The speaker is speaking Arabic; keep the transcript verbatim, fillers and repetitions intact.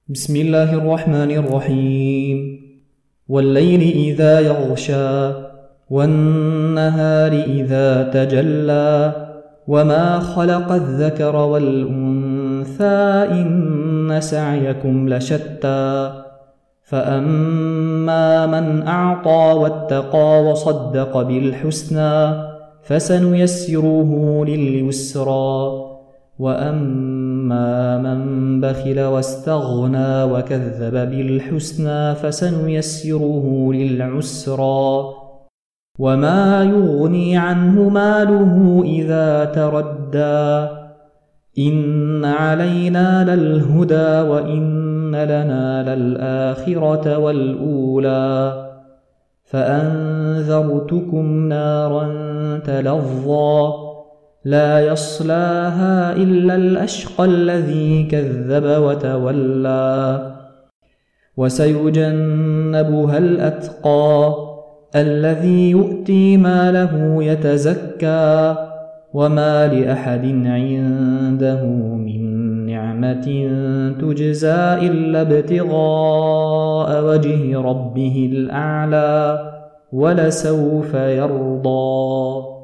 بسم الله الرحمن الرحيم. والليل إذا يغشى والنهار إذا تجلى وما خلق الذكر والأنثى إن سعيكم لشتى فأما من أعطى واتقى وصدق بالحسنى فسنيسره لليسرى وأما من بخل واستغنى وكذب بالحسنى فسنيسره للعسرى وما يغني عنه ماله إذا تردى إن علينا للهدى وإن لنا للآخرة والأولى فأنذرتكم نارا تلظى لا يصلاها إلا الأشقى الذي كذب وتولى وسيجنبها الأتقى الذي يؤتي ماله يتزكى وما لأحد عنده من نعمة تجزى إلا ابتغاء وجه ربه الأعلى ولسوف يرضى.